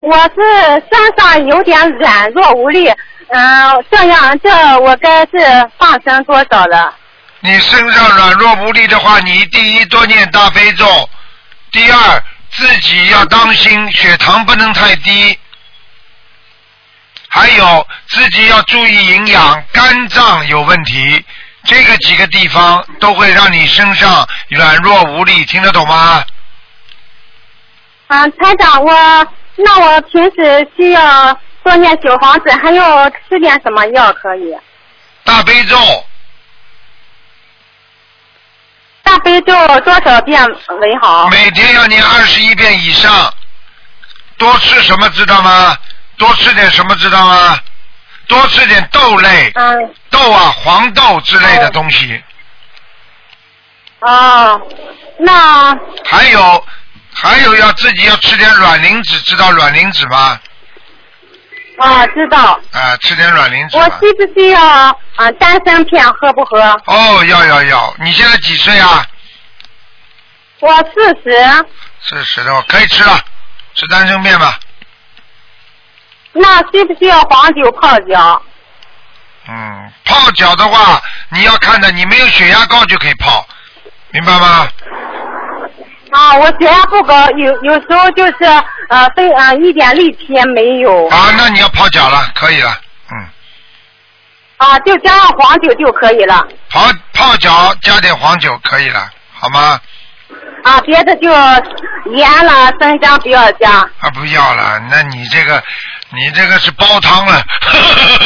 我是身上有点软弱无力，这我该是放生多少了？ 你身上软弱无力的话，你第一多念大悲咒，第二自己要当心血糖不能太低，还有自己要注意营养，肝脏有问题，这个几个地方都会让你身上软弱无力，听得懂吗？ 台长，那我平时需要多念小房子，还有吃点什么药可以？ 大悲咒。 大悲咒多少遍为好？ 每天要念21遍以上。多吃什么知道吗？多吃点什么知道吗？多吃点豆类，豆啊，黄豆之类的东西。 那还有要自己要吃点卵磷脂，知道卵磷脂吗？ 知道。 吃点卵磷脂。 我需不需要丹参片喝不喝？ 要。你现在几岁啊？ 我40。 40的话可以吃了，吃丹参片吧。 那需不需要黄酒泡脚？ 泡脚的话，你要看的，你没有血压高就可以泡，明白吗？ 我血压不高，有时候就是一点力气也没有。 那你要泡脚了，可以了， 就加上黄酒就可以了。 泡脚加点黄酒可以了，好吗？ 别的就盐了，生姜不要加。 不要了，那你这个是煲汤了。